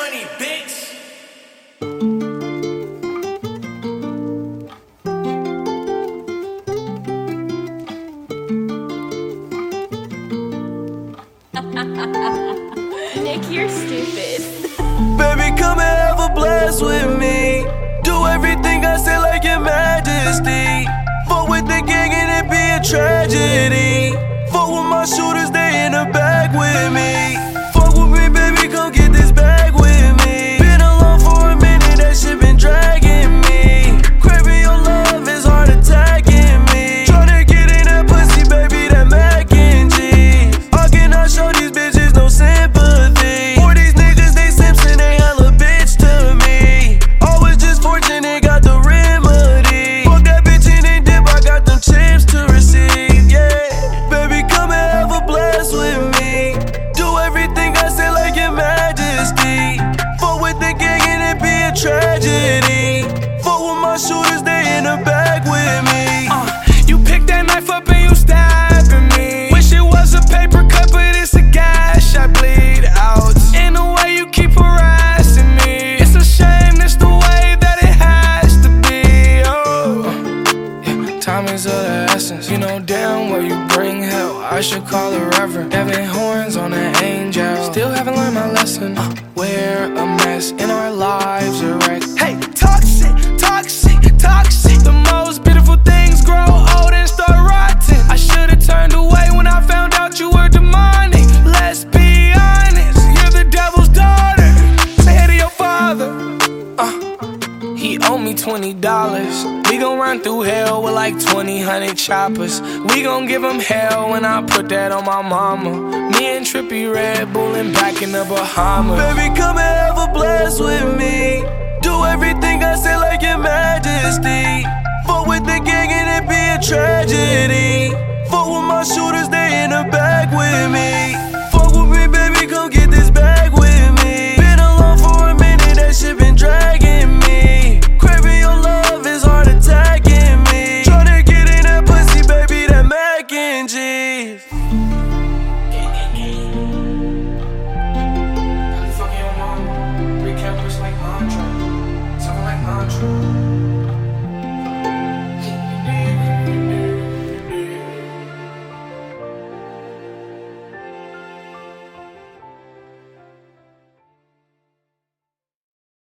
money, bitch. Nick, you're stupid. Baby, come and have a blast with me. Do everything I say like your majesty. Fuck with the gang and it be a tragedy. Fuck with my shooters, they in the bag with me. Fuck with me, baby, come get this bag with me. Been alone for a minute, that shit been dragging me. Craving your love is hard attacking me. Tryna get in that pussy, baby, that mac and cheese. I cannot show these bitches no sympathy. For these niggas, they Simpson, they hella bitch to me. Always just fortunate, got the remedy. Fuck that bitch in and dip, I got them chips to receive, yeah. Baby, come and have a blast with me. Do everything I say like your majesty. Fuck with the gang and it be a tragedy. Fuck with my shooters, they in the bag with me. You pick that knife up and you stabbing me. Wish it was a paper cut, but it's a gash. I bleed out. In the way you keep harassing me. It's a shame, it's the way that it has to be. Oh, yeah, time is of the essence. You know damn well you bring hell. I should call a reverend. Devin horns on an angel. Still haven't learned my lesson. We're a mess and our lives are wrecked. Hey, toxic, toxic, toxic. The most beautiful things grow old and start rotting. I should've turned away when I found out you were demonic. Let's be honest, you're the devil's daughter. Say hey to your father. He owe me $20. We gon' run through hell with like 2,000 choppers. We gon' give him hell when I put that on my mama. Me and Trippy Red Bullin' back in the Bahamas. Baby, come and have a blast with me. Do everything I say like your majesty. Fuck with the gang and it be a tragedy. Fuck with my shooters, they in the back.